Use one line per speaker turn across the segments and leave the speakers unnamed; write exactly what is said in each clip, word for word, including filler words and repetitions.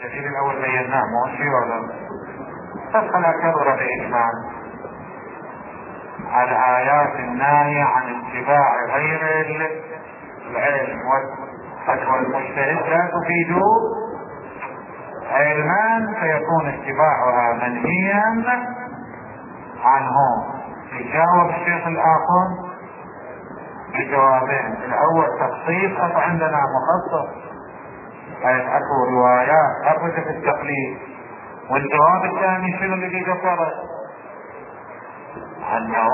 الدليل الاول بيناه مو شيء ولا فلا كبر باجمال الآيات الناهية عن اتباع غير العلم والفتوى المجتهد لا تفيد علما فيكون اتباعها منهيا عنه. يجاوب الشيخ الآخر بجوابين. الأول تخصيص أو عندنا مخصص، أي أكو روايات خرجت في التقليد. والجواب الثاني شنو اللي ذكره؟ أنه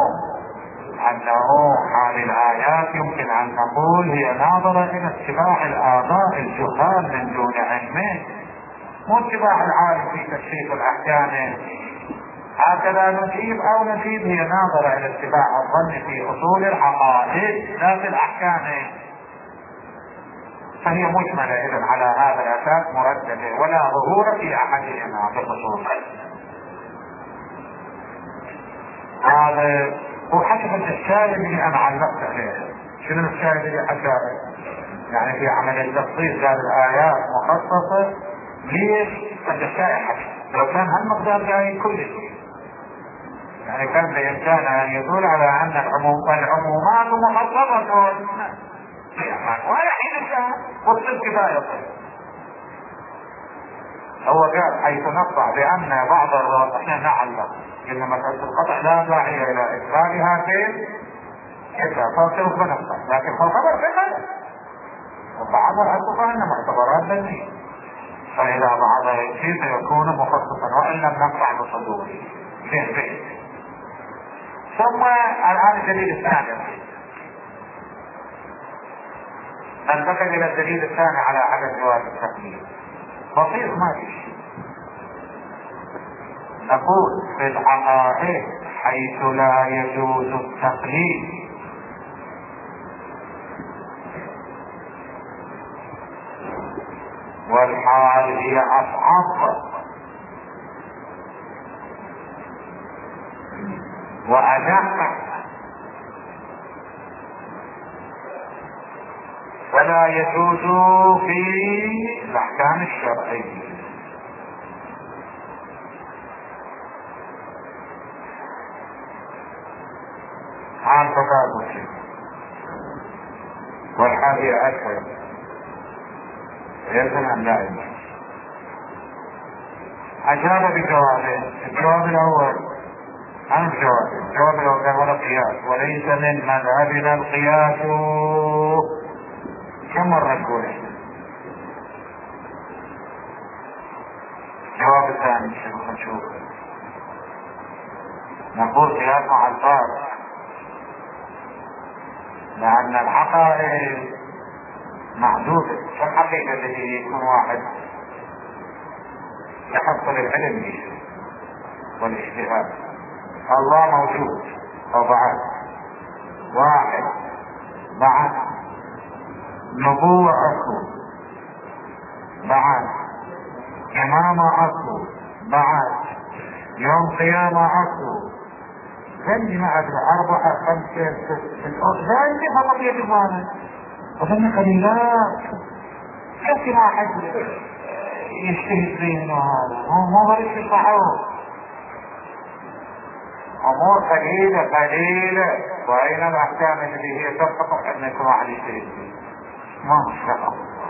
أنه هذه الآيات يمكن أن نقول هي ناظرة إلى اتباع الآباء الجهال من دون علم، مو اتباع العالم في تكشيف الأحكام. هكذا نجيب أو نجيب هي ناظرة إلى اتباع الظن في أصول الحقائق لا في الأحكام، فهي مجملة إذن على هذا الأساس مرددة ولا ظهور في أحدهما بخصوص. هذا هو حسب الشاهد اللي أنا علقت عليه. شنو الشاهد اللي حكاه؟ يعني في عمل التخصيص قال الآيات مخصصة. ليش؟ الشائع لو كان هالمقدار جاي كل شيء يعني كان بإمكانه أن يدل على أن العمومات مخصصة ولا حين كان والصدق كفاية. هو قال حيث نقطع بأن بعض الراجحين نعلق إن مسألة القطع لا داعي إلى إثباتها في إذا فاصل بنقطع، لكن الخبر فعلا وبعض الأسفة أن معتبرات ذنية، فإذا بعض الشيء سيكون مخصصا وإن لم نقطع بصدوره فيه فيه. ثم الآن الدليل الثاني ننتقل إلى الدليل الثاني على عدم جواز التقليد. بسيط ما في شيء. نقول في الحقائق حيث لا يجوز التقليد والحال هي أصعب وأدق ولا يجوز في الأحكام الشرعية. عن فقاد الشيء والحادي أكثر يزن أن لا يجوز. أجاب بجوابين. الجواب الأول عن الجواب الجواب الأول هو القياس وليس من مذهبنا القياس. كم مرة نقول الجواب الثاني شنو نشوف؟ نقول قياس مع الفارق لأن الحقائق محدودة. كم حقيقة التي يكون واحد يحصل العلم به والاجتهاد؟ الله موجود وبعد واحد بعد نبوة أكو بعد إمامة أكو بعد يوم قيامة أكو ذنب معك أربعة خمسة ستة ذنب فقط يجبانك وذنب قليلات كيف ما حد يجتهد بينه هذا مو غريب في صحوه أمور قليلة قليلة وأين الأحكام التي هي تبقى أن يكون واحد يجتهد ما مستقر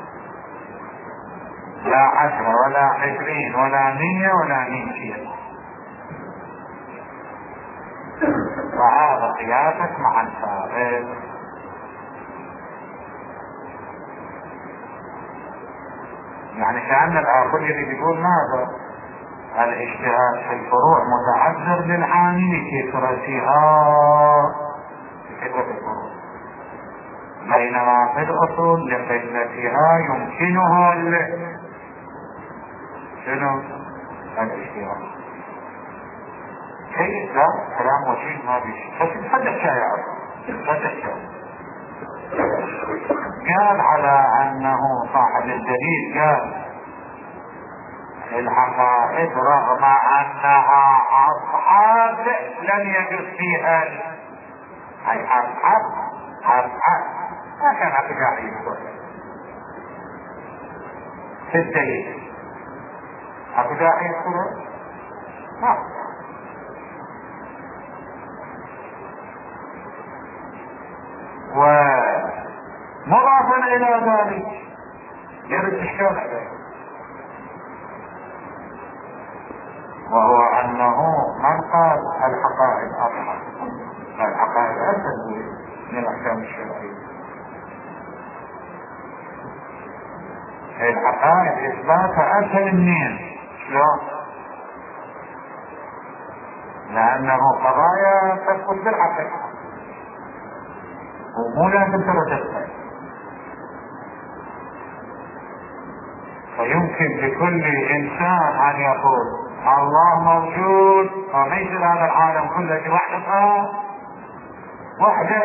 لا عشرة ولا عشرين ولا مية ولا ميتين. فهذا قياسك مع الفارق. يعني كأن الآخر يقول ماذا؟ الاجتهاد في الفروع متعذر للعامل كثرتها كثرة الفروع بينما في الأصول لقلتها يمكنه شنو الاجتهاد. كيف؟ لا كلام وجيه ما بيش بس نحدث شائع قال على أنه صاحب الدليل قال الحقائق رغم أنها أصحاب لم يجد فيها أي أصحاب أصحاب ما كان أبقى يقول في الدليل اكو داعي يذكره؟ ما. ومضافا الى ذلك يرد الشرع عليه، وهو انه من قال الحقائق اصلا، الحقائق اسهل من الاحكام الشرعيه. الحقائق اثباتها اسهل منين؟ شلون؟ لانه قضايا تثبت بالحقيقه ومو لازم ترتبها. فيمكن لكل انسان ان يقول الله موجود وما يصير هذا العالم كله لوحده وحده،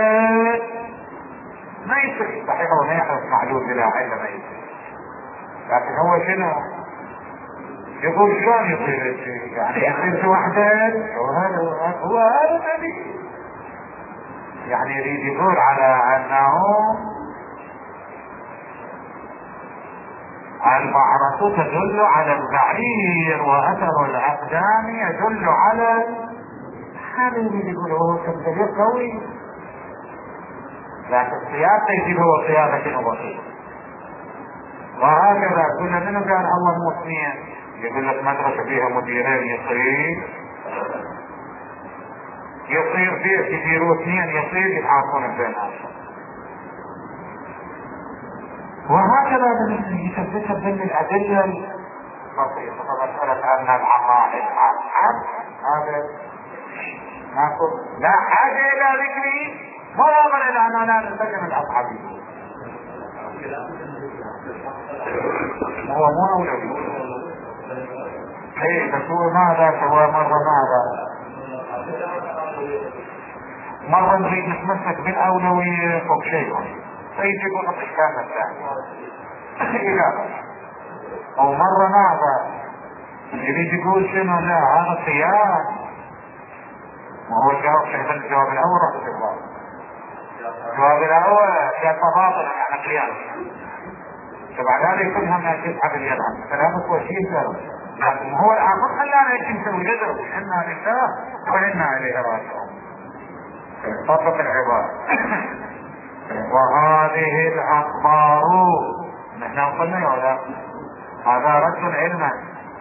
ما يصير. صحيح هو ما يحدث معلوم بلا علم، ما يصير، لكن هو شنو يقول؟ شلون يصير الشيء؟ يعني يصير وحده، وهذا هو هذا الذي يعني يريد يقول على انه المعركة تدل على البعير واثر الاقدام يدل على هذا اللي يقول هو تمثيل قوي، لكن السياسة يجيب هو سياسة بسيطة. وهكذا كنا منه قال الله مو اثنين، يقول لك مدرسة فيها مديرين يصير يصير فيه يديروا اثنين يصير يتعاطون بينهم. وهكذا يثبتها ضمن الأدلة البسيطة. فمسألة أن العقائد عقد هذا ماكو لا حاجة إلى ذكره، مضافا إلى أننا نتكلم الأصحابي هو مو أولوي. ايه تسوي ماذا سوى مرة ماذا مرة نريد نتمسك بالأولوية فوق شيء فيجي يقول الإحكام الثاني أو مرة ماذا يريد يقول شنو؟ لا هذا قياس. وهو الجواب شيء الجواب الأول رحمة الله. الجواب الأول يا تفاضل يعني قياس، فبعد ذلك كلها ما تسحب اليدعم كلامك وشيء ثاني. لكن هو الآخر خلانا يجي نسوي جذر إنا لله وإنا إليه راجعون. طبق العبارة. وهذه الأخبار نحن قلنا ولا هذا رد علما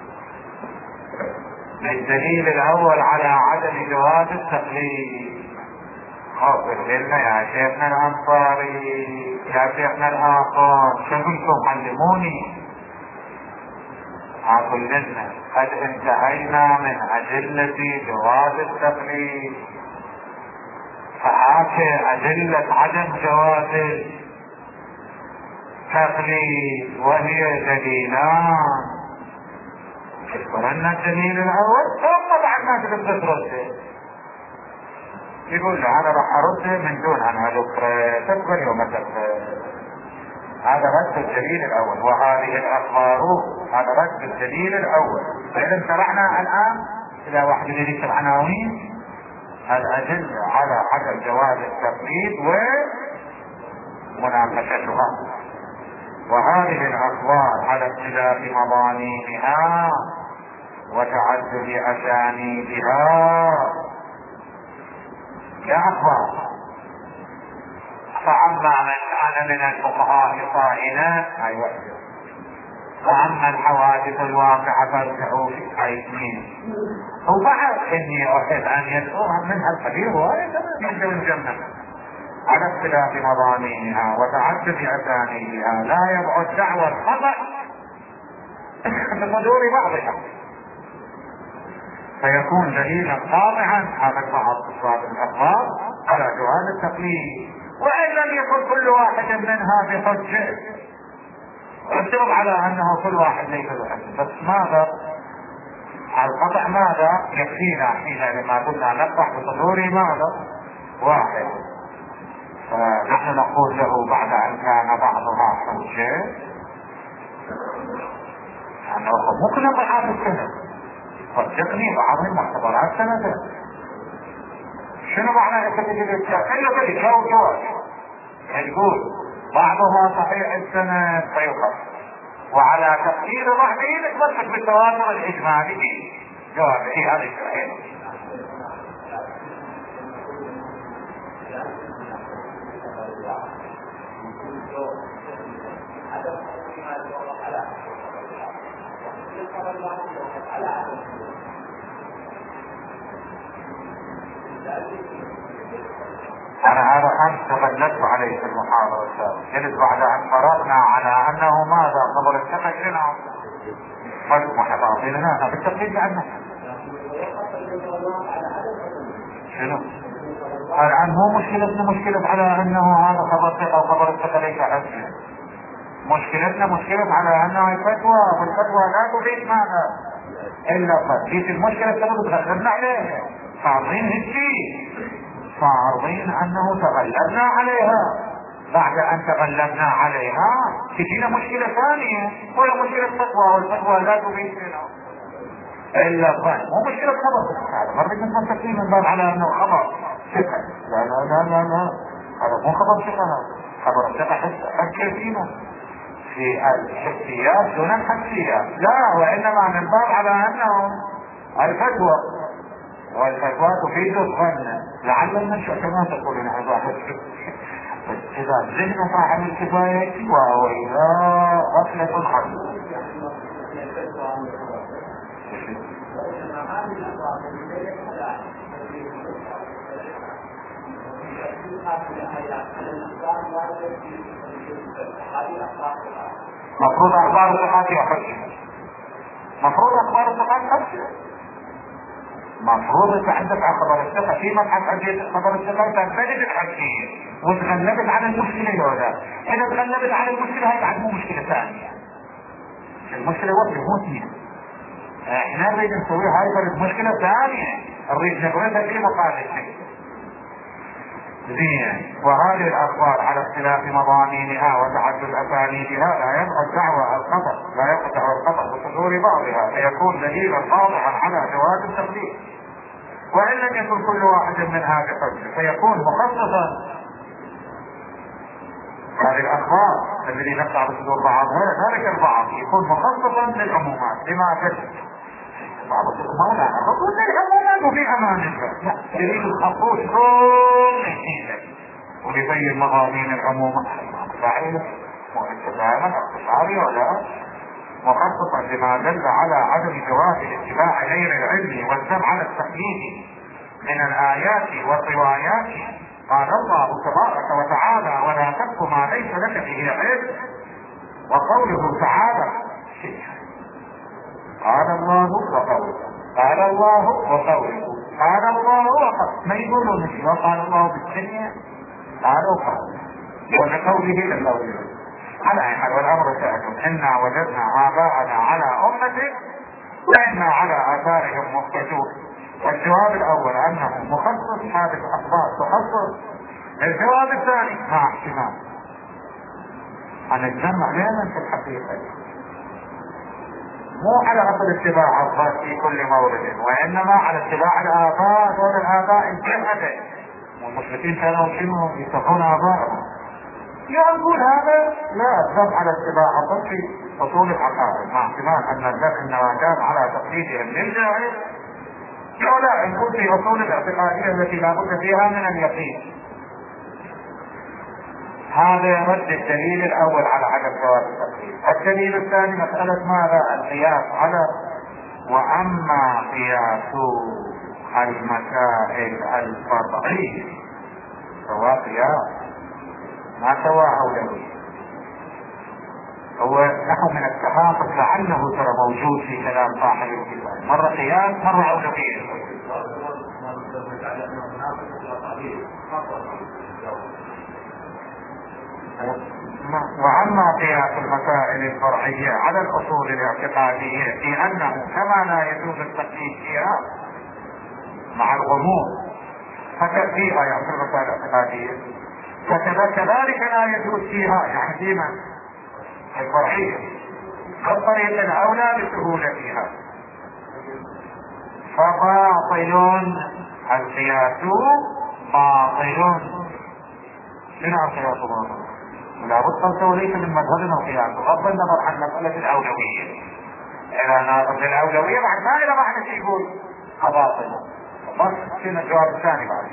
للدليل الأول على عدم جواز التقليد. خاطر لنا يا شيخنا الأنصاري يا شيخنا الآخر شغلكم علموني. أقول لنا قد انتهينا من أدلة جواز التقليد، فهاك أدلة عدم جواز التقليد وهي دليلان. اذكرنا الدليل الأول ثم بعد ما تقدر ترده يقول له أنا راح أرده من دون أن أذكر تقبل يوم تقبل. هذا رد الدليل الأول. وهذه الأخبار هذا رد الدليل الأول. فإذا شرعنا الآن إلى واحد يريد عناوين الأدلة على عدم جواز التقليد ومناقشتها. وهذه الأخبار على اختلاف مضامينها وتعدد أسانيدها كأخبار. فأما من كان من الفقهاء صائنا أي وحده، وأما الحوادث الواقعة فارجعوا في اثنين. وبعد إني أحب أن يدعوها من هالقبيل وهذا من الجنة على اختلاف مضامينها وتعدد أسانيدها لا يبعد دعوى الخطأ بصدور بعضها، فيكون دليلا قاطعا على بعض صفات الأخبار على جواز التقليد، وإن لم يكن كل واحد منها بحجة افترض على أنه كل واحد ليس بحجة، بس ماذا القطع ماذا يكفينا حين لما كنا نقطع بصدور ماذا واحد. فنحن نقول له بعد أن كان بعضها حجة أنه ممكن نقطع السنة صدقني بعض المعتبرات سنة. شنو معنى انت تجي تتكلم لي شو جواب تقول بعضها صحيح السنة فيقف وعلى تفسير ضعفه نتمسك بالتواتر الاجمالي. جواب ايه هذا الشيء. أنا هذا أمس تغلبت عليه في المحاضرة السابقة، جلس بعد أن فرغنا على أنه ماذا خبر الثقة لنا محفظين لنا بالتقليد عنه. شنو؟ قال عنه مو مشكلتنا مشكلة على أنه هذا خبر ثقة وخبر الثقة ليس حسنا. مشكلتنا مشكلة على أنه الفتوى، والفتوى لا تفيد ماذا إلا قد جيت المشكلة تقول تغلبنا عليها، فاضين هالشيء فاعرضين انه تغلبنا عليها. بعد ان تغلبنا عليها تجينا مشكلة ثانية وهي مشكلة فتوى، والفتوى لا تفيد الا الظن، مو مشكلة خبر. هذا مرة من تفكير من باب على انه خبر ثقة. لا لا لا لا لا هذا مو خبر ثقة، خبر الثقة حتى فينا في الحسيات دون الحسيات، لا وانما من باب على انه الفتوى، والفتوى تفيد الظن. لعل المنشأ كما تقولون هذا إذا ذهن صاحب الكفاية وإذا غفلة الخلق. مفروض أخبار الثقات يحج، مفروض أخبار الثقات يحج، مفروض تحدث عن خبر الثقة في مبحث عن خبر الثقة تنفرد الحجية وتغلبت على المشكلة الأولى. إذا تغلبت على المشكلة هاي بعد مو مشكلة ثانية، المشكلة واحدة مو اثنين. احنا نريد نسوي هاي فرد مشكلة ثانية نريد نبردها في مقابل زين. وهذه الأخبار على اختلاف مضامينها وتعدد أسانيدها لا يبقى الدعوة الخطأ، لا يقطع الخطأ بصدور بعضها، فيكون دليلا واضحا على جواز التقليد. وإن لم يكن كل واحد من هذه الحجة فيكون مخصصا هذه الأخبار الذي نقطع بصدور بعضها ذلك البعض يكون مخصصا للعمومات بما تجد بعض الأمور خطوط للعمومات وفي أمان الله. لا يريد الخطوط كل حينك ولبين مضامين العمومات صحيح وانتباها اقتصادي ولا مخصصا لما دل على عدم جواز اتباع غير العلم والذم على التقليد من الآيات والروايات. قال الله تبارك وتعالى ولا تقف ما ليس لك به علم، وقوله تعالى قال الله وقوله قال الله وقوله قال الله وقوله ما يقولون مثل قال الله بالدنيا قالوا قال ولقوله لقوله. على اي حال والامر سهل، انا وجدنا اباءنا على امته وانا على اثارهم مقتدون. والجواب الاول انه مخصص هذه الاخبار تخصص. الجواب الثاني مع احتمال ان الجمع دائما في الحقيقه مو على اصل اتباع الظن في كل مورد، وانما على اتباع الاباء دون الاباء الجهده. والمشركين كانوا شنو يتبعون ابائهم، يقول هذا لا الذم على اتباع الظن في اصول العقائد، مع احتمال ان الذم انما كان على تقليدهم للجاهل ولا يكون في اصول الاعتقاديه التي لا بد فيها من اليقين. هذا يرد الدليل الاول على عدم جواز التقليد. الدليل الثاني مسألة ماذا؟ القياس على واما قياس المسائل الفرعية سواء قياس ما سوى اولوية، هو نحو من التحقق لعله ترى موجود في كلام صاحب الكتاب، مرة قياس مرة اولوية. وعما قياس المسائل الفرعية على الأصول الاعتقادية في أنه كما لا يجوز التقليد فيها مع الغموض فتأتيها يعني في المسائل الاعتقادية، فكذلك لا يجوز فيها يعني فيما الفرعية فالطريق الأولى بسهولتها. فباطل القياس باطل. شنو القياس باطل؟ ولا بد وليس من مذهبنا القياس بغض النظر عن مسألة الأولوية. إذا ناظر الأولوية بعد ما إلى بعد شيء يقول باطل. بس شنو الجواب الثاني بعد؟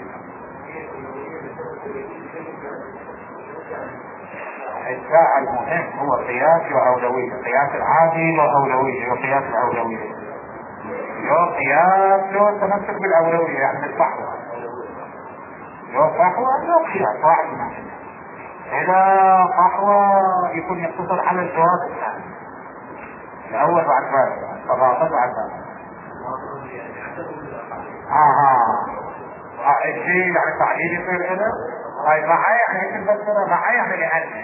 الساعة المهم هو قياس وأولوية، قياس العادي وأولوية وقياس الأولوية. لو قياس لو تمسك بالأولوية يعني الصحوة، لو صحوة لو قياس واحد منهم. إذا صحوة يكون يقتصر على الجواب الثاني الأول بعد ذلك فباطل بعد ذلك. آها آه الشيء يعني تعديل يصير كذا. هاي معي يعني هيك نفسرها معي يعني لأن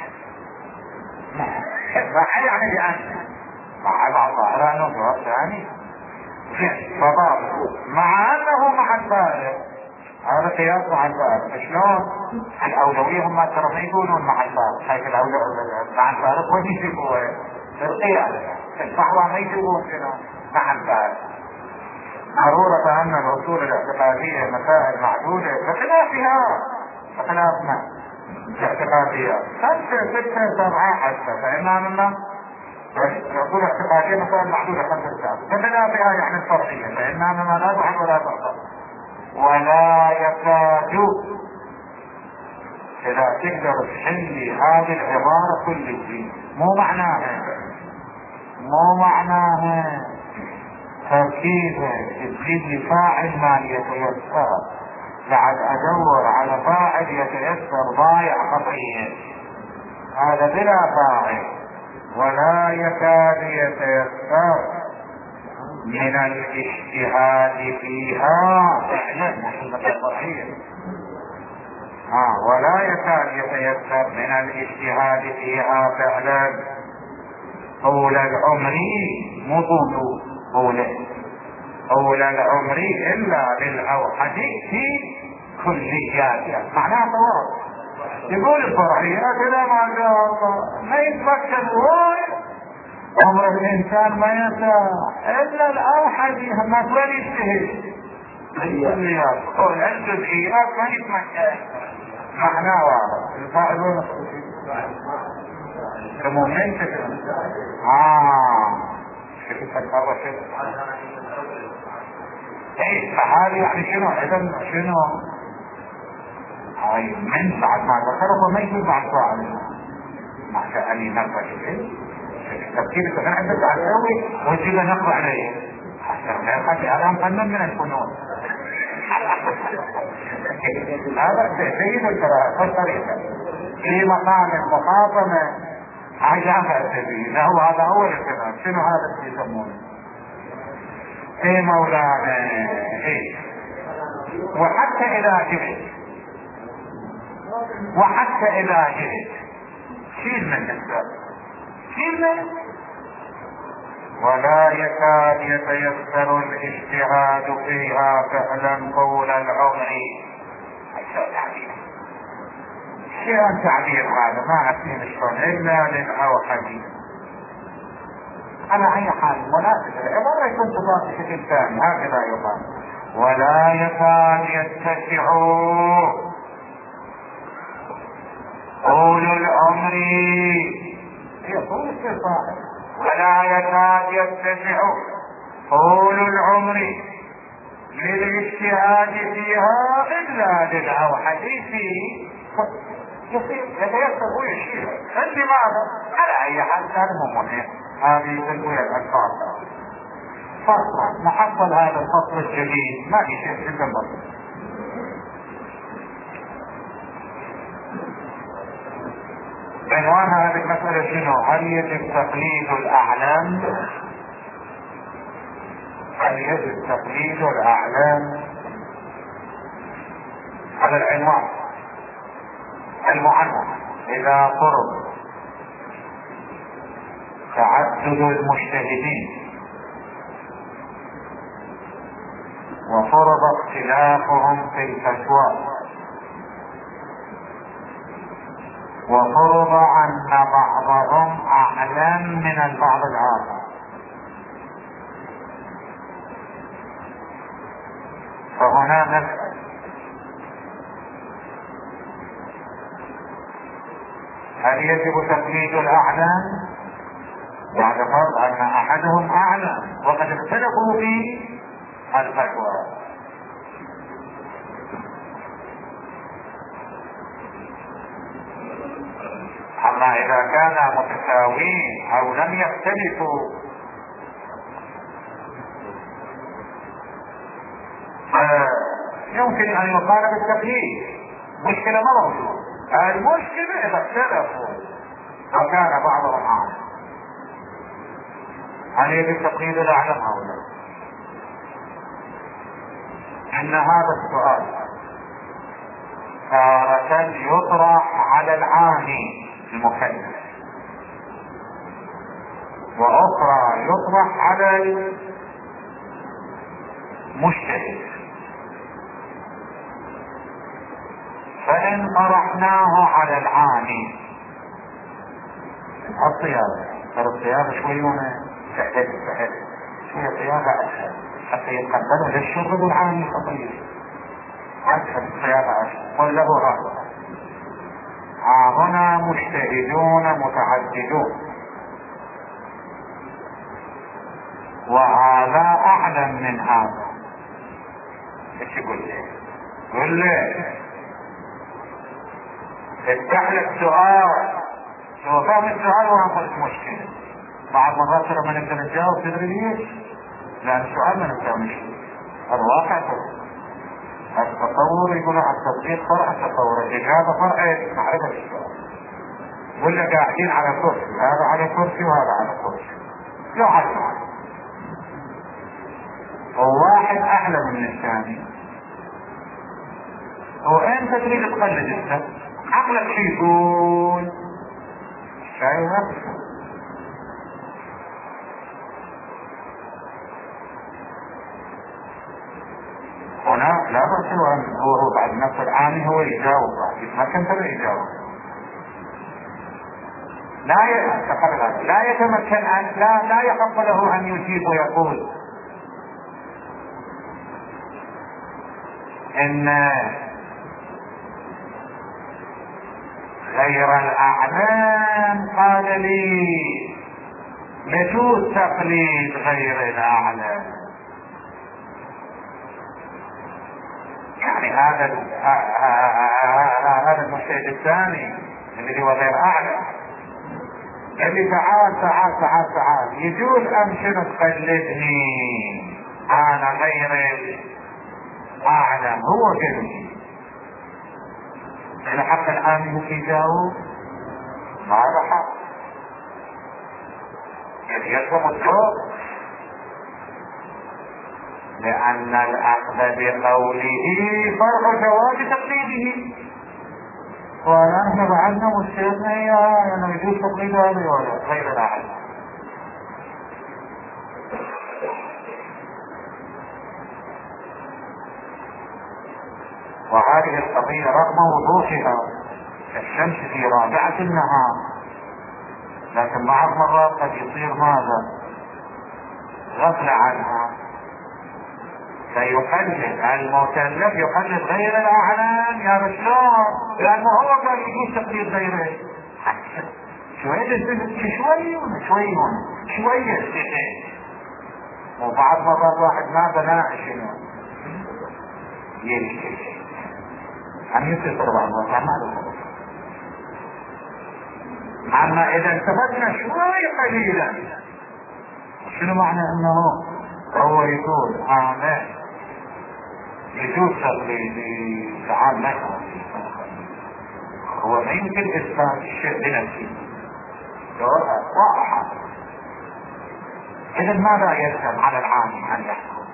معي يعني لأن مع بعض ظاهرة أنه جواب ثاني فباطل مع أنه مع الفارق. هذا قياس مع الفارق. شلون؟ الأولوية هم ترى ما يقولون مع الفارق، حيث الأولوية مع الفارق وين يجيبوها؟ في القياس. الصحوة ما يجيبون شنو؟ مع الفارق. ضرورة أن الأصول الاعتقادية مسائل معدودة بخلافها بخلافنا الاعتقادية خمسة ستة سبعة حتى فإنها منا الأصول الاعتقادية مسائل معدودة خمسة ستة بخلافها يعني الفرعية فإنها مما لا تحب ولا تحب ولا يكاد. إذا تقدر تحلي هذه العبارة كل شيء مو معناها مو معناها تركيبه تجيب لي فاعل ما يتيسر بعد ادور على فاعل يتيسر ضايع خطيئة. هذا بلا فاعل ولا يكاد يتيسر من الاجتهاد فيها فعلا آه ولا يكاد يتيسر من الاجتهاد فيها فعلا طول العمر مو طول طول طول العمر الا للاوحد في كلياتها. معناها طوال يقول الفرعيات اذا ما جاء ما يتمكن وايد عمر الانسان ما يسع الا الاوحد مثلا يجتهد الكليات والجزئيات ما يتمكن. معناه واضح. الفاعلون المؤمن اه كيف تتكرر كده ايه فهذه يعني شنو اذا شنو هاي من بعد ما ذكره ما يجوز بعد فاعل ما شاء ان ينفذ شيء تفكير كمان عندك على قوي وتجيب نقرا عليه حتى لا يخلي الان فنان من الفنون. هذا تهذيب الطريقه في مقام المخاطبه عجافة السبيل له. هذا هو الكلام. شنو هذا اللي يسمونه ايه مولانا ايه. وحتى اذا جئت وحتى اذا جئت شيل من السبب شيل من ولا يكاد يتيسر الاجتهاد فيها فعلا طول العمر. شيء تعبير هذا ما أفهم شلون إلا للأوحد. على أي حال مناسب العبارة يكون تضاف بشكل ثاني هكذا يقال ولا يكاد يتسع طول العمر هي طول الصفات ولا يكاد يتسع طول العمر للاجتهاد فيها إلا للأوحد في يصير يتيسر ويشير. لماذا؟ على اي حال كان مهم هذه تنويع الالفاظ فصلا نحصل هذا الفصل الجديد ما في شيء جدا بسيط. عنوان هذه المسألة شنو؟ هل يجب تقليد الاعلام؟ هل يجب تقليد الاعلام؟ هذا العنوان المعنى. إذا فرض تعدد المجتهدين وفرض اختلافهم في الفتوى وفرض أن بعضهم أعلم من البعض الآخر فهنا نسأل هل يجب تقليد الاعلام بعد فرض ان احدهم اعلم وقد اختلفوا في الفتوى؟ اما اذا كان متساوين او لم يختلفوا يمكن ان يقال بالتقليد، مشكلة ما موجود. المشكلة اذا اختلفوا وكان بعضهم اعلم، هل يجب تقليد الاعلم او لا؟ ان هذا السؤال تارة يطرح على العامي المكلف، واخرى يطرح على المجتهد. فان طرحناه على العامي الصياغة، ترى الصياغة شوية سهلة سهلة شوية صياغة اسهل حتى يتقبله للشغل العامي خطير، اسهل الصياغة اسهل. قل له هذا هنا مجتهدون متعددون، وهذا اعلم من هذا، ايش يقول لي؟ قل لي افتح لك سؤال، شو فاهم السؤال وعمل مشكلة. بعد مرات لما نبدأ نتجاوب تدري ليش؟ لأن السؤال ما نبدأ مشكلة، الواقع فرق، التطور يقول على التطبيق فرع التطور، الإجابة فرع معرفة السؤال. ولا قاعدين على كرسي، هذا على كرسي وهذا على كرسي، يعرف وواحد أعلم من الثاني، وأنت تريد تقلد انت عقلك شو يقول؟ شايف نفسه. هنا لا بأس أن هو بعد نفس العامي هو يجاوب، ما كنت يجاوب، لا ي... لا يتمكن أن لا لا يحق له أن يجيب ويقول إن غير الأعلام قال لي يجوز تقليد غير الأعلام. يعني هذا هذا المجتهد الثاني اللي هو غير أعلم اللي تعال تعال تعال تعال يجوز أم شنو تقلدني أنا غير أعلم؟ هو كذا إذا حق العامي في يجاوب هذا حق، يعني يلزم الجواب، لأن الأخذ بقوله فرع جواز تقليده. ونحن بعدنا مشكلتنا هي أنه يجوز تقليد هذا ولا غير الأعلم. وهذه القضية رغم وضوحها الشمس في رابعة النهار، لكن بعض مرات قد يصير ماذا؟ غفل عنها، فيقلد المكلف يقلد غير الأعلام. يا بشار لأنه هو قال يجوز تقليد غيره، شوية شوي شوي شوية وبعض مرات واحد ما بناء شنو يلي عم يصير بعض مرات ما له. أما إذا انتبهنا شوي قليلا شنو معنى أنه هو يقول آمين يجوز تقليدي تعال لكم، هو ما يمكن إثبات الشيء بنفسه واضحة. إذا ماذا يلزم على العامي أن يحكم؟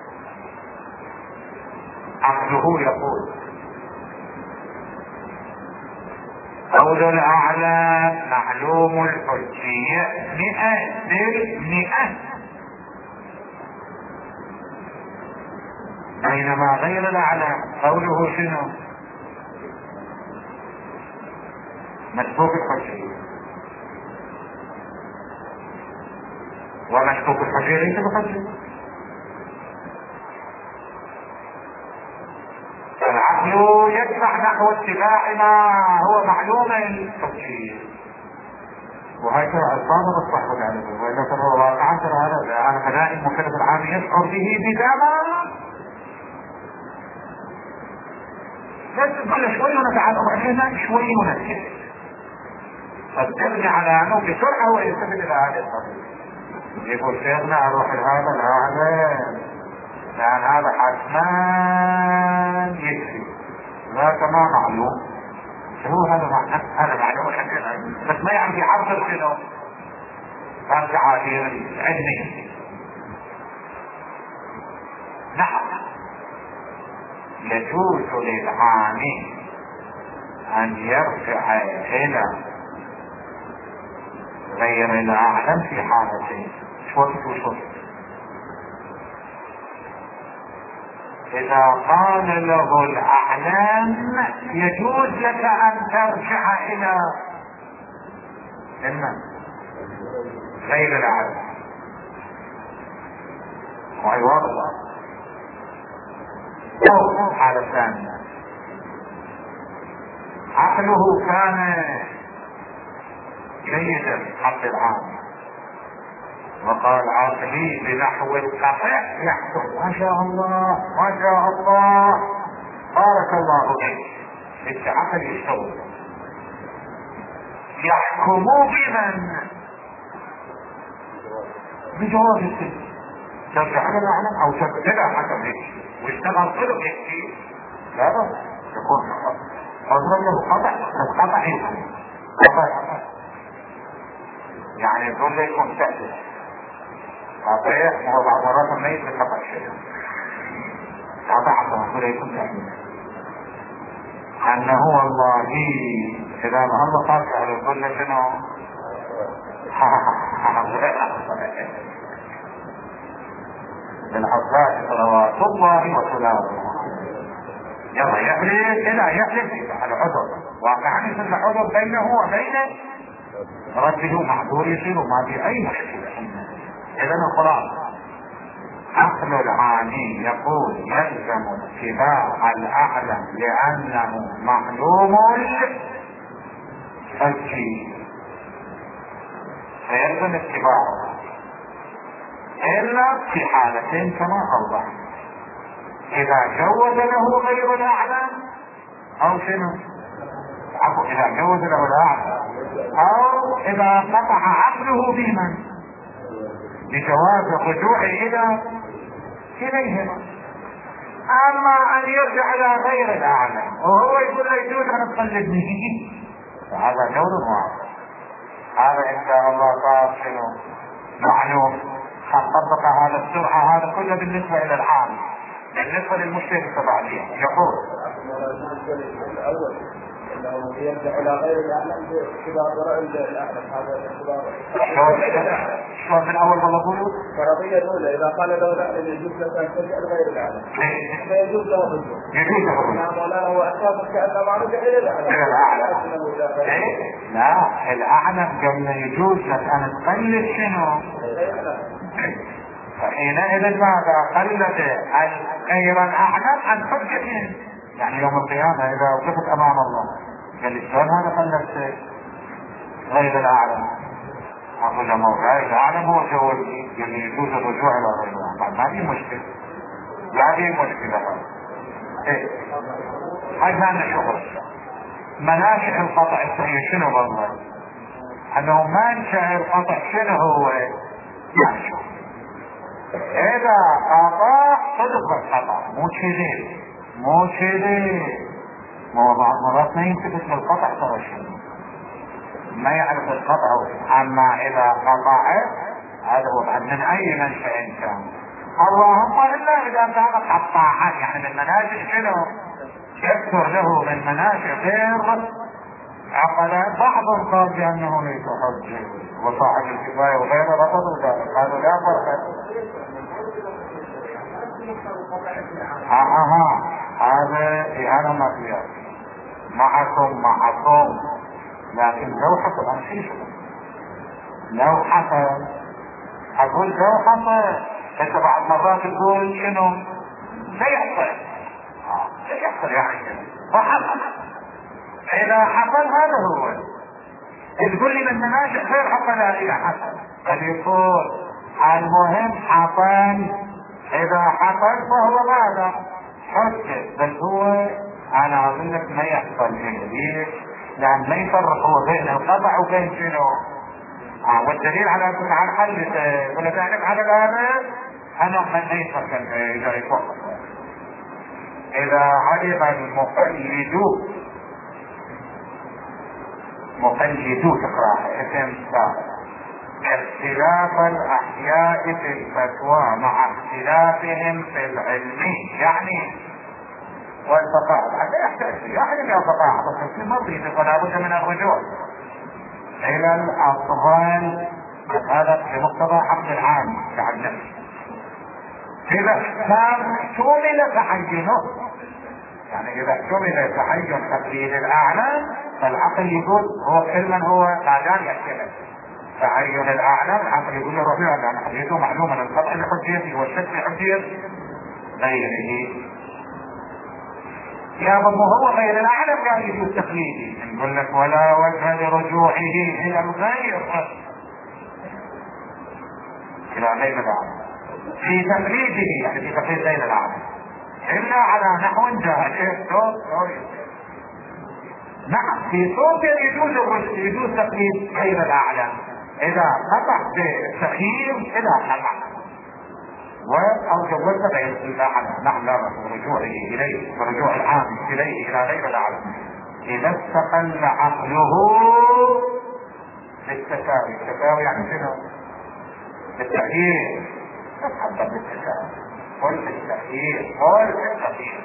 عقله يقول قول الأعلام معلوم الحجية مئة بالمئة، بينما غير الأعلام قوله شنو؟ مشكوك الحجية، ومشكوك الحجية ليس بحجة. العقل يدفع نحو اتباع ما هو معلوم الحجية، وهي ترى الفاظ الصح والعلم، والا ترى واقعا ترى هذا انا فدائي المكلف العام يشعر به بدماء. بس كل شوي ونتعلم عشان شوي ونسكت، فتبني على انه بسرعه ويستفد الى هذه القضيه. يقول شيخنا اروح لهذا العالم لان هذا حتما يكفي، ذاك ما معلوم شو هذا معنى، هذا معلوم بس ما يعرف يعبر شنو هذا عادي علمي. نعم يجوز للعامي ان يرجع الى غير الاعلم في حالتين. شو وشو اذا قال له الاعلام يجوز لك ان ترجع الى إما غير الاعلام، وهي واضحه. او حالة ثانية عقله كان جيدا حق العام وقال عاقلي بنحو القطع يحكم، ما شاء الله ما شاء الله بارك الله فيك، انت عقل يشتغل يحكم بمن بجواز السن، ترجع على الاعلم او تبتدع حكم هيك واشتغل طرق كثير، لا بس يكون اضرب له قطع بس قطع يكون قطع يعني يقول لي يكون سهل قطع، وهو بعض مرات الميت بقطع شيء قطع يقول لي يكون سهل انه والله اذا ما الله قاطع يقول لي شنو بالأصلاح صلوات الله وسلامه يلا يحلف لا يحلف على عذر واقعا يصير عذر بينه وبين رده معذور يصير ما في اي مشكله. اذا الخلاصه عقل العامي يقول يلزم اتباع الاعلم لانه معلوم الشيء فيلزم اتباعه الا في حالتين كما اوضح، اذا جوز له غير الاعلم او شنو عفوا اذا جوز له الاعلم او اذا قطع عقله بمن بجواز الرجوع الى اليهما. اما ان يرجع الى غير الاعلم وهو يقول له يجوز ان تقلدني فهذا جور واضح. هذا ان شاء الله صار شنو معلوم طبق هذا السرعة هذا كله بالنسبة الى العام. بالنسبة للمشترك السبعية يقول
الاول انه يرجع الى غير الاعلم باعتبار رأي الاعلم، هذا باعتبار
شلون من اول والله قولوا
فرضية الاولى اذا قال له لا يجوز لك ان ترجع لغير الاعلم فيجوز له الرجوع،
يجوز له الرجوع
نعم ولا هو اساسا كأنه ما رجع الى الاعلم
الى الاعلم لا الاعلم قبل يجوز لك ان تقلد شنو فحينئذ ماذا قلد غير الاعلم عن حجة يعني يوم القيامة اذا وقفت امام الله قال لي شلون هذا قلد غير الاعلم؟ اقول له مولاي الاعلم هو جوزي قال لي يجوز الرجوع الى غير الاعلم. ما في مشكلة لا في مشكلة هذا ايه هاي ثاني شغل. مناشئ القطع الصحيح شنو والله انه منشأ القطع شنو هو يعني شوف اذا قطع صدق بالقطع مو كذب مو كذب مو بعض مرات ما ينتبه للقطع ترى شنو ما يعرف القطع. اما اذا قطع هذا هو بعد من اي منشأ كان اللهم الا اذا كانت قطاعا يعني من مناشئ شنو يكثر له من مناشئ غير عقل. بعضهم قال بانه ليس حجه وصاحب الكفايه وغيره رفضوا ذلك قالوا لا فرق. اها هذا اهانه ما فيها معكم معكم لكن لو حصل انا شيء لو حصل اقول لو حصل انت بعض مرات تقول شنو سيحصل اه سيحصل يعني وحصل. اذا حصل هذا هو تقول لي من نماذج غير حتى لا إله حسن يقول المهم حصل، إذا حصل فهو ماذا؟ حجة. بل هو أنا أقول لك ما يحصل منه. ليش؟ لأن ما يفرقوا بين القطع وبين شنو؟ آه والدليل على كل عن حل ولا تعرف على الآن أنا من ليس إذا يفرق. إذا علم المقلد مقلدو تقرأ اسم صار اختلاف الأحياء في الفتوى مع اختلافهم في العلم، يعني والفقاهة هذا يحتاج يعني يا فقاهة بس في مضي فلا بد من الرجوع إلى الأفضل. هذا في مقتضى حق العام على النفس. إذا كان شمل تعينه، يعني إذا شمل تعين تقليد الأعلى فالعقل يقول هو علما هو قادر يحتمل تعين الأعلى. العقل يقول له رفيع لأن حجيته معلومة القطع لحجيته والشك لحجيته غيره. يا ضم هو غير الأعلم قال يجوز تقليدي. نقول لك ولا وجه لرجوعه إلى الغير إلى غير الأعلم في تقليده، يعني في تقليد غير الأعلم إلا على نحو جاهل. نعم في صوت يجوز يجوز تقليد غير الأعلم إذا قطع بالتخييم إذا قطع أو جوزت بين الأعلى. نعم لا رجوعه إليه ورجوع العام إليه إلى غير الأعلى إذا استقل عقله بالتساوي. التساوي يعني شنو؟ بالتغيير. تتحدث بالتساوي قل بالتغيير قل بالتغيير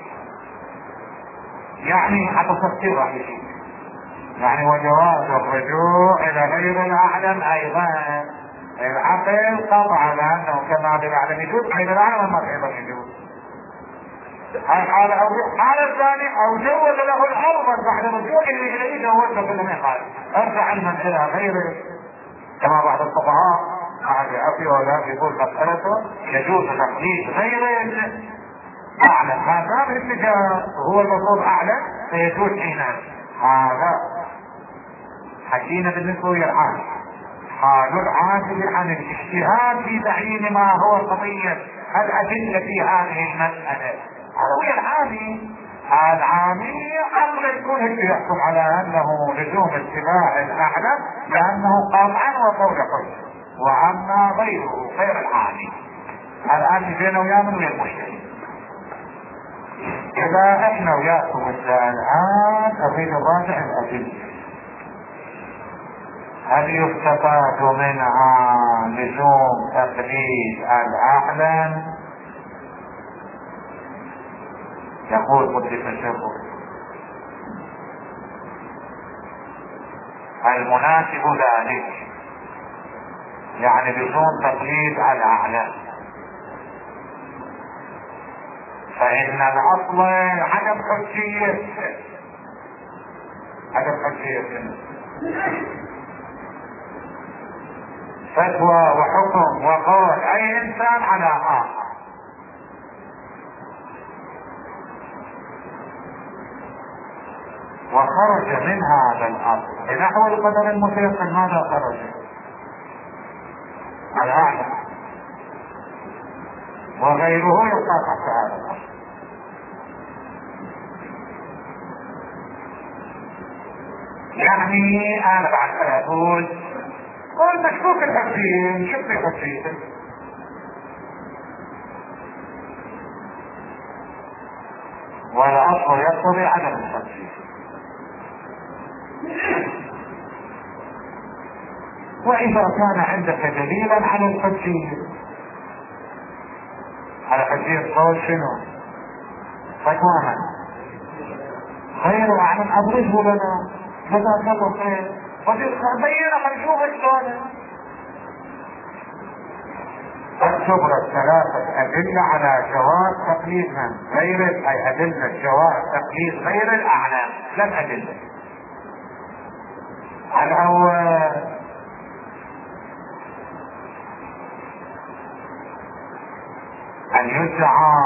يعني حتى تفسير راح يجي يعني وجواز الرجوع إلى غير الأعلم أيضا. العقل قطع لأنه كما بالأعلم يجوز غير الأعلم ما أيضا يجوز. هاي حالة أو حالة الثانية أو جوز له الأرض بعد رجوعه إليه جوزه كل ما يقال ارجع علما إلى غيره كما بعض الفقهاء هذا أبي ولا يقول مسألته يجوز تقليد غير الأعلم. هذا بالاتجاه هو المفروض أعلم فيجوز حينئذ. هذا حكينا بالنسبة للعالم حال العاجز عن الاجتهاد في تعيين ما هو قضية الأدلة في هذه المسألة. هذا العامي العامي قبل يكون يحكم على أنه لزوم اتباع الأعلم لأنه قطعا وقول حجة. وأما غيره غير العامي الآن جينا وياه من غير مشكلة. إذا احنا وياكم الآن أريد الراجع الأدلة هل يستفاد منها لزوم تقليد الأعلم؟ يقول مدرك الشيخ المناسب ذلك يعني لزوم تقليد الأعلم، فإن الأصل عدم حجية عدم حجية فتوى وحكم وقول أي إنسان على آخر. وخرج من هذا الأصل بنحو القدر المتيقن. ماذا خرج؟ الأعلم وغيره يقع تحت هذا الأصل. يعني أنا بعد أقول قول مشكوك الحجين شوف في حجيته والأصل يقتضي عدم الحجين. وإذا كان عندك دليلا على الحجين على حجين قول شنو؟ فتوانا خير أعلم أبرزه لنا جزاك الله خير وبينا منشوف الشغل. الكبرى الثلاثة أدلة على جواز تقليد من غير أي أدلة جواز تقليد غير الأعلام لم أدلة. الأول أن يدعى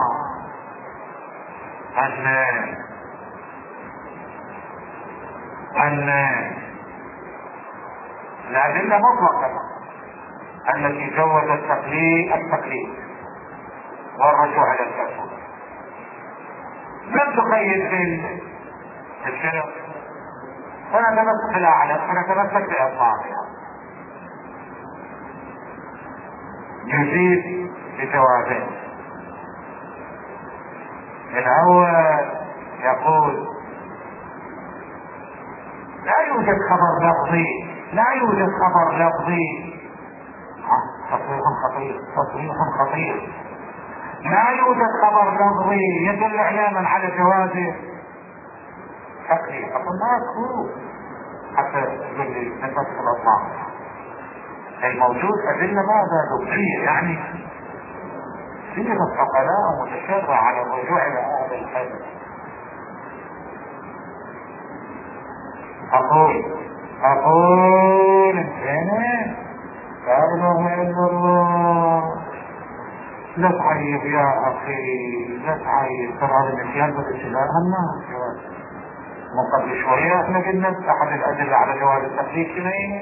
أن أن الأدلة مطلقة التي جوزت التقليد التقليد والرجوع إلى الفتوى، لم تقيد في الشرع، فنتمسك الأعلى ونتمسك بأطلاقها. يزيد بجوابين. الأول يقول لا يوجد خبر لفظي، لا يوجد خبر لفظي، تصريح خطير، تصريح خطير، لا يوجد خبر لفظي يدل اعلاما على جوازه تقليد. اقول ما تقول حتى تقول لي نفس الاطلاق الموجود ادله ماذا لفظيه، يعني سير العقلاء متشرع على الرجوع الى اهل الحديث. اقول اقول انتهينا لا اله الا الله. لا تعيب يا اخي، لا تعيب، ترى هذا الاشياء بالاشتباه الناس. من قبل شويه احنا قلنا احد الادله على جواز التقليد شنو؟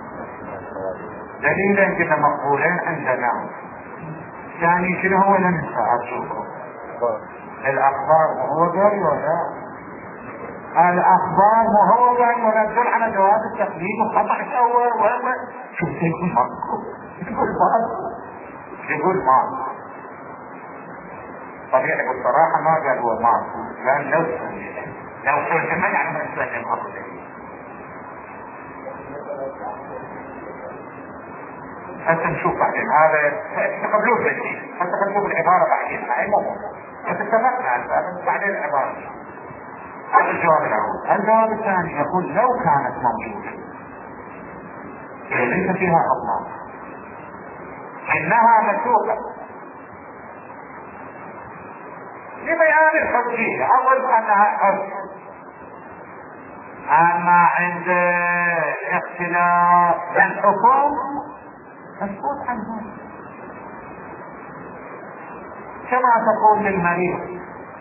دليلا كنا مقبولين عندنا. ثاني شنو هو؟ لم ننسى اشوفه الاخبار وهو قال ولا الاخبار وهو قال ولا تدل على جواز التقليد وخطا الاول وهو شوف يقول مقبول، يقول ما يقول ما طبيعي بالصراحه ما قال هو ما، لان لو لو قلت ما يعني ما نسلم اصلا. حتى نشوف بعدين هذا تقبلوه بالشيء، حتى تقبلوه بالعباره بعدين، هاي مو بس اتفقنا على بعدين العباره. هذا الجواب الاول. الجواب الثاني يقول لو كانت موجوده ليس فيها اطلاق انها مسوقه لبيان الحجيه، اول انها حج، اما عند اختلاف الحكم مسكوت عنه. كما تقول للمريض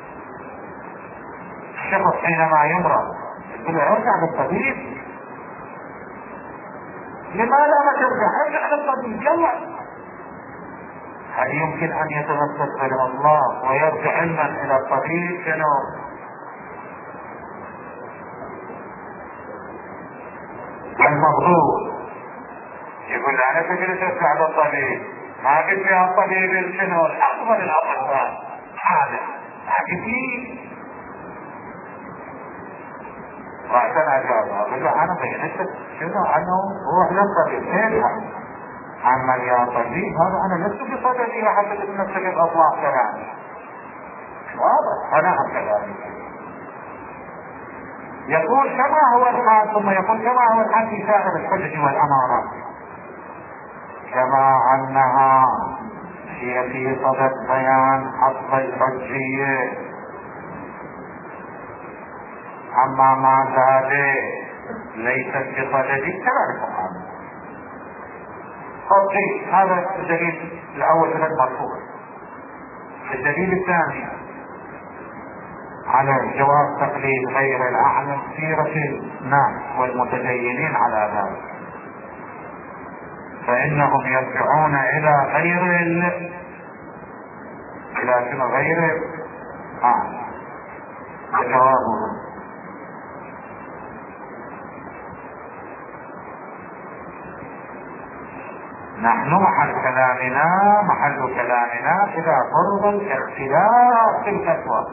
الشخص حينما يمرض يقول له ارجع للطبيب، لماذا ما ترجع؟ ارجع للطبيب يلا. هل يمكن ان يتمسك بالله ويرجع علما الى الطبيب؟ شنو المفروض يقول انا فكرة ارجع للطبيب، ما قلت يا الطبيب شنو الافضل الاطباء هذا حكيتي واعتنى جوابها. قلت له انا بينت شنو عنه روح للطبيب اذهب، اما يا طبيب هذا انا لست بصددي حتى تتمسك باطلاق كلامي واضح. انا كذلك يقول كما هو الحال، ثم يقول كما هو الحال في سائر الحجج والامارات، كما انها هي في صدد بيان حق الحجيه، اما ما زاد ليست بصدد كذلك هذا. اوكي، هذا الدليل الاول ثلاث مرفوع. الدليل الثاني على جواز تقليد غير الاعلم سيرة الناس والمتدينين على ذلك، فانهم يرجعون الى غير ال... الى شنو غير اه جوابهم. نحن محل كلامنا محل كلامنا اذا فرض الاختلاف في الفتوى،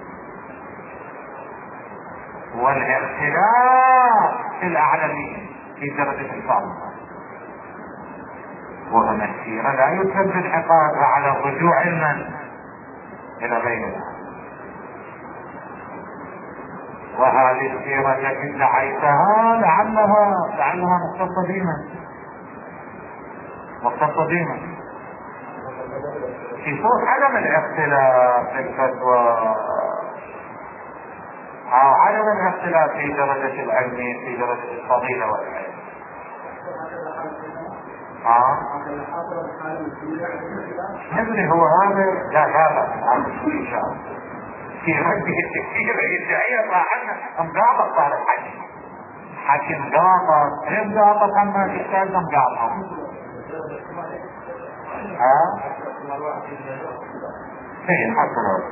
والاختلاف في الاعلمين في درجة الفرض، وهنا السيرة لا يتم الحفاظ على الرجوع علما الى غيرها. وهذه السيرة التي دعيتها لعلها لعلها مختصة بنا مختصة بنا في صوت عدم الاختلاف في الفتوى او عدم الاختلاف في درجة العلم في درجة الفضيلة والعلم. اه ندري هو هذا لا غابة ان شاء الله في رده التفكير الداعية طاعنا ام غابة صار الحج حكم قاطر هم قاطر هم تستلزم قاطر. ها؟ ايه حصل.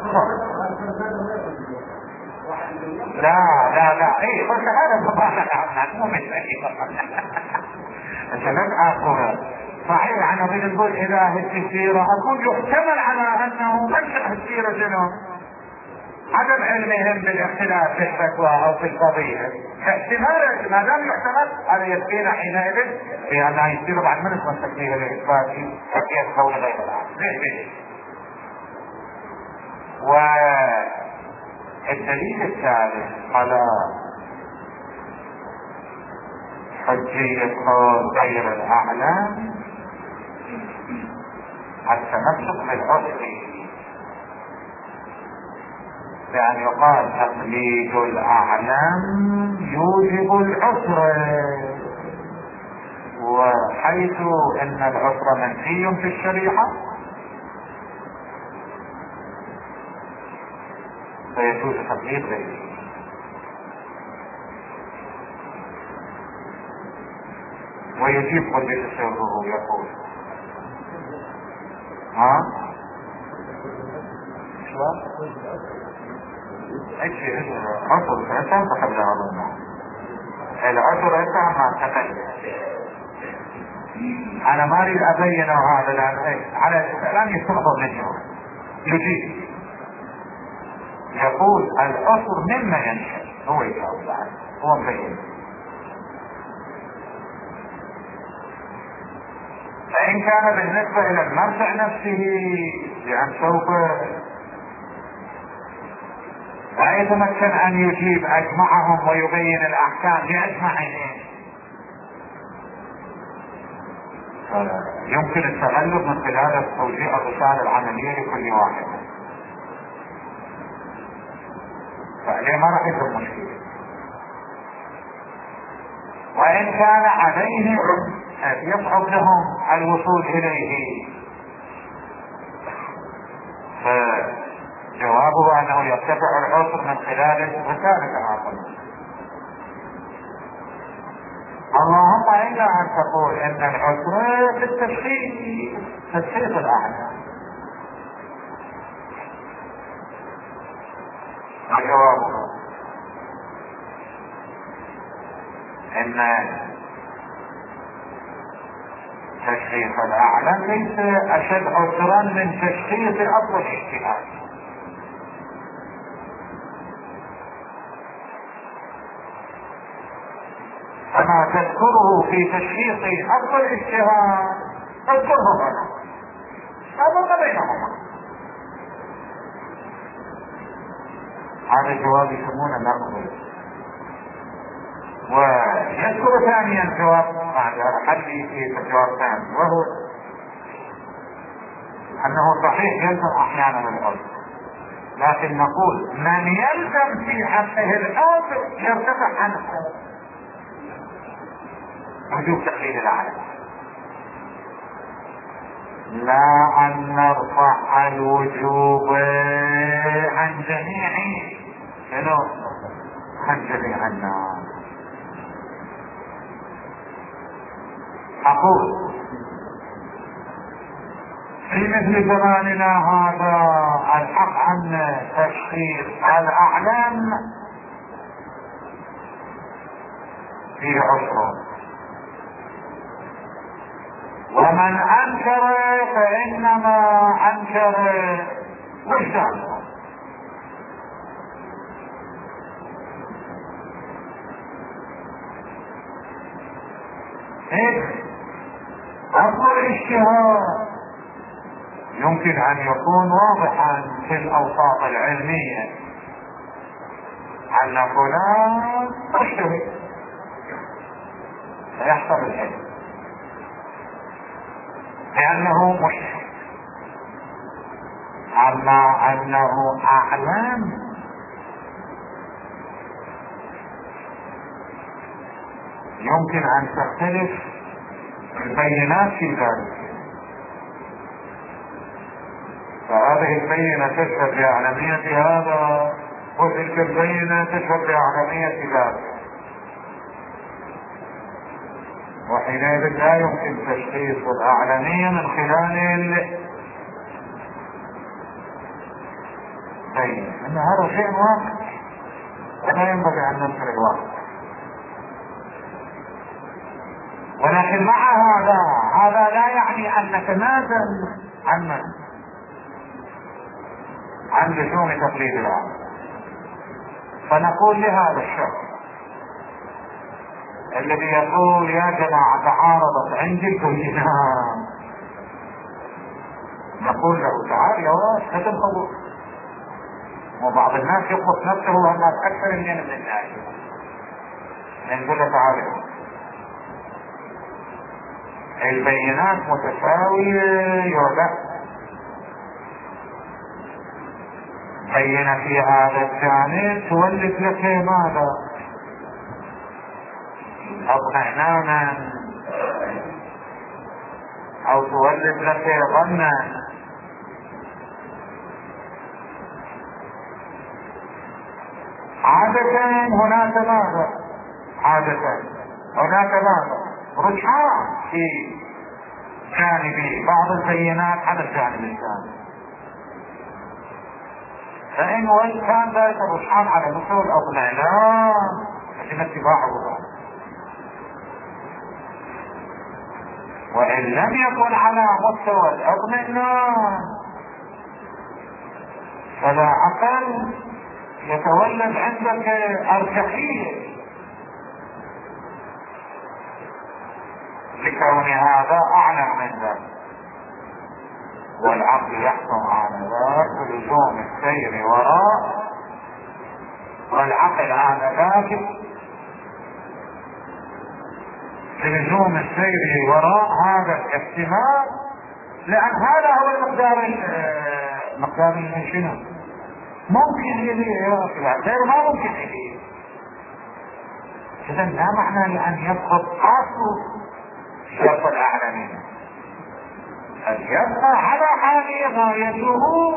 لا لا لا ايه بس هذا طبعا مو مثل انت لن اخذ صحيح. انا بدي نقول اله السيرة اقول يحتمل على انه منشأ السيرة شنو؟ عدم علمهم بالاختلاف في الفتوى او في القضية. احتمال ما دام يحتمل هذا يكفينا حينئذ بانه يصير بعد من اسم التكليف الاثبات تكليف قول غير العالم. ليش ليش؟ والدليل الثالث على حجية قول غير الاعلام التمسك بالعرف، يعني يقال تقليد الاعلام يوجب العسر، وحيث ان العسر منفي في الشريعة فيجوز تقليد غيره. ويجيب قدس سره يقول ها شو ايش عطر فانت تقبل عظمنا العطر انت ما تقل. انا ما اريد ابين هذا لان على الان يستغفر منه. يجيب يقول العطر مما ينشأ، هو يجاوب بعد هو مبين. فإن كان بالنسبة إلى المرجع نفسه لأن سوف لا يتمكن أن يجيب أجمعهم ويبين الأحكام لأجمعين، يمكن التغلب من خلال توزيع الرسالة العملية لكل واحد، فعليه ما راح يصير مشكلة. وإن كان عليهم يصعب لهم الوصول إليه فجوابه أنه يرتفع العسر من خلال الرسالة كما قلنا. اللهم إلا أن تقول إن العسر في التشخيص تشخيص الأعلى. جوابه إن تشخيص الأعلى ليس أشد عسرا من تشخيص أصل الاجتهاد. فما تذكره في تشخيص أصل الاجتهاد تذكره هنا، هذا بينهما. هذا الجواب يسمونه نقض. ويذكر ثانيا جواب حلي في الجواب الثاني، وهو انه صحيح يلزم احيانا العذر، لكن نقول من يلزم في حقه العذر يرتفع عنه وجوب تقليد العالم، لا ان نرفع الوجوب عن جميع شنو عن جميع الناس. أقول في مثل زماننا هذا الحق عن تشخيص الأعلام في عسر، ومن أنكر فإنما أنكر وجدانه. هيك أصل الاجتهاد يمكن أن يكون واضحا في الأوساط العلمية أن فلان مجتهد فيحصل العلم لأنه مجتهد، أما أنه أعلم يمكن أن تختلف البينات في ذلك، فهذه البينة تشهد بأعلمية هذا وتلك البينة تشهد بأعلمية ذلك. وحينئذ لا يمكن تشخيص الأعلمية من خلال ال طيب ان هذا شيء واقع ولا ينبغي ان ننكر الواقع. ولكن مع هذا هذا لا يعني ان نتنازل عن عن لزوم تقليد العقل. فنقول لهذا الشخص الذي يقول يا جماعة تعارضت عندي البينات، نقول له تعال يا راس هذا الخبر. وبعض الناس يضبط نفسه والناس اكثر من من الناس نقول له تعال البينات متساوية يوضع بين في هذا الجانب تولد لك ماذا؟ اطمئنانا او تولد لك ظنا. عادة هناك ماذا؟ عادة هناك ماذا؟ رجحان في جانب بعض البينات على الجانب الثاني. فإن وإن كان ذلك الرجحان على مستوى الاطمئنان فإن اتباعه، وإن لم يكن على مستوى الاطمئنان فلا عقل يتولد عندك ارجحية، لكون هذا اعلم من ذلك، والعقل يحكم على ذلك بلزوم السير وراء، والعقل على ذلك بلزوم السير وراء هذا الاحتمال، لان هذا هو المقدار مقدار من شنو ممكن يليه يا اخي، غير ما ممكن يليه. اذا لا معنى لان يسقط اصل شرط الاعلمين، ان يبقى على حال غايته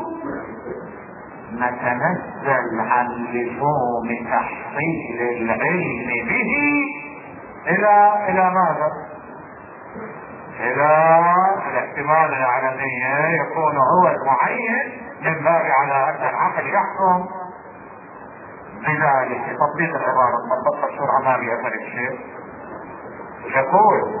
نتنزل عن لزوم تحصيل العلم به الى الى ماذا؟ الى الاحتمال الاعلمي يكون هو المعين من باب على ان العقل يحكم بذلك. في تطبيق العبارة طبقت الشرع ما بأثر الشيء يقول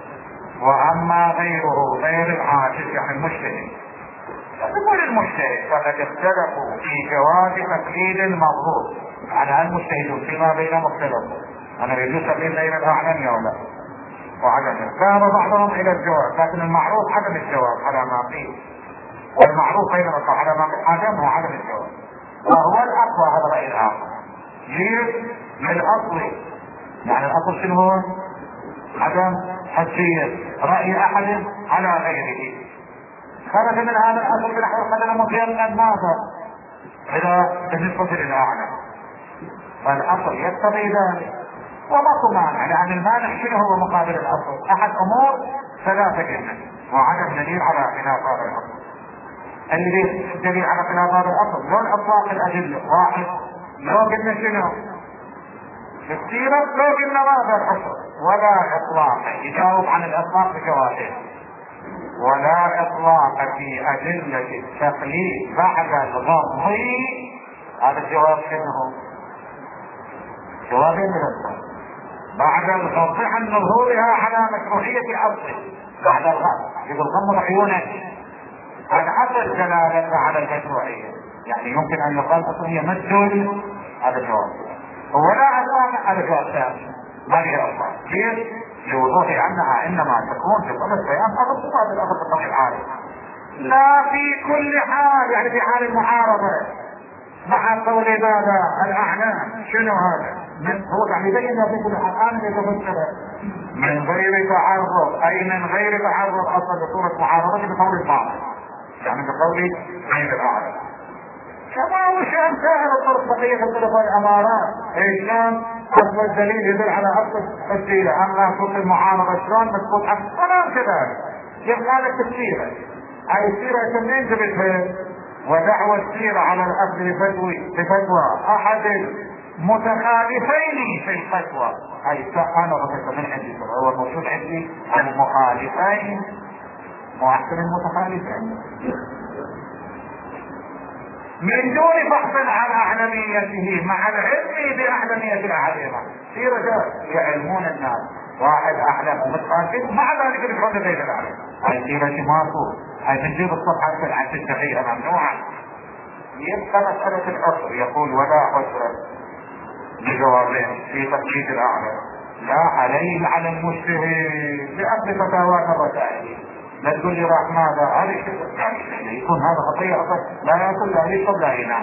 واما غيره غير العاجز يعني المجتهد، يقول المجتهد فقد اختلفوا في جواز تقليد المضبوط، يعني المجتهدون فيما بينهم اختلفوا انا يجوز تقليد غير الاعلم ولا لا وعدم. ذهب بعضهم الى الجواب، لكن المعروف عدم الجواب على ما قيل، والمعروف بينما على ما قيل هو عدم الجواب، وهو الاقوى هذا الراي الاخر. ليش؟ للاصل، يعني الاصل شنو هو؟ عدم حجية رأي احد على غيره. خرج من هذا الاصل بنحو القدر مقيما ماذا؟ اذا بالنسبة للاعلى فالاصل يقتضي ذلك، وما مانع، يعني المانع شنو هو مقابل الاصل؟ احد امور ثلاثة كلمة وعدم دليل على خلاف هذا الاصل. اللي دليل على خلاف هذا الاصل لو اطلاق الادلة، واحد لو قلنا شنو؟ السيرة لو قلنا ماذا الحصر، ولا اطلاق يجاوب عن الاطلاق بجوابين، ولا اطلاق في ادلة التقليد بعد الغض. هذا الجواب شنو؟ جوابين من الاطلاق بعد الغض عن ظهورها على مشروعية الاصل. بعد الغض يقول غمض عيونك، هذا اصل دلالة على المشروعية، يعني يمكن ان يقال اصلية مسجون. هذا الجواب. ولا اطلاق على الجواب الثاني ما هي اطلاق. كيف؟ لوضوح انها انما تكون في طلب بيان اصل صفات الاصل بالطبع العالي، لا في كل حال، يعني في حال المعارضة مع قول ماذا الاعلام. شنو هذا؟ من هو يعني يبين في كل حال انا يتفكر من غير تعرض، اي من غير تعرض اصلا بصورة معارضة بقول البعض، يعني بقول غير الاعلام. كما هو شان سائر الطرق بقية الطرق والامارات، ايش كان اصل الدليل يدل على اصل السيرة، اما صوت المعارضة شلون مسقوط عنه ولا كذلك. يبقى لك السيرة، اي السيرة منين جبتها؟ ودعوى السيرة على الاخذ بفتوى بفتوى احد متخالفين في الفتوى، اي انا رفضت من عندي هو الموجود عندي المخالفين مو احسن المتخالفين من دون فحص عن اعلميته مع العلم باعلمية الاعلمة. في رجال يعلمون الناس واحد اعلم ومتخالفين مع ذلك يفرض بين الاعلم، هاي سيرة ماكو، هاي بنجيب الصفحة عن التغيير ممنوعة. يبقى مسألة العسر يقول ولا عسر بجوابين في تقليد الاعلم، لا عليه على المجتهد بأخذ فتاوات الرسائل. لا تقول لي راح ماذا هذا يكون هذا خطيئة لا يقول لا يقول لا ينام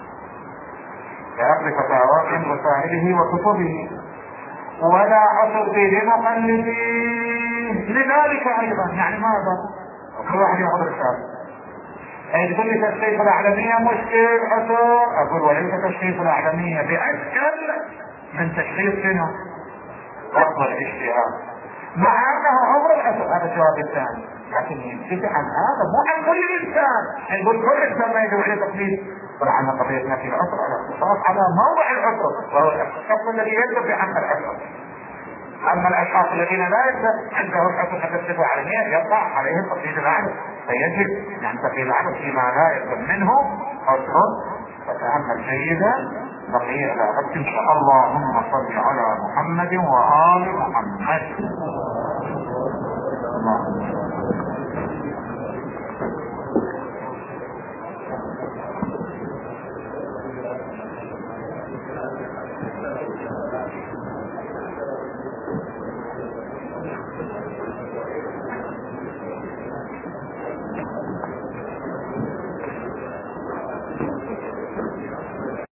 بأخذ فتاوات رسائله وكتبه، ولا عسر لمقلدين لذلك ايضا. يعني ماذا؟ كل واحد ياخذ الرسالة. اي تقول لي تشريف الاعلامية مشكل عسر، اقول وليس تشريف الاعلامية باشكل من تشريف شنو؟ افضل الاجتهاد، مع انه عمر العسر. هذا الجواب الثاني، لكن ينتفع عن هذا مو عن كل انسان. نقول كل انسان ما يدعو الى تقليد. طبعا قضيتنا في العسر على الاختصاص على موضع العسر، وهو الشخص الذي يدعو بحمل العسر. اما الاشخاص الذين لا عندهم العسر فتشريف اعلامية يقع عليهم تقليد الاعلى، فيجب ان تقليد الاعلى فيما لا يلزم منه عسر. فتأمل جيدا بقية لا بس ان شاء الله. اللهم صل على محمد وآل محمد.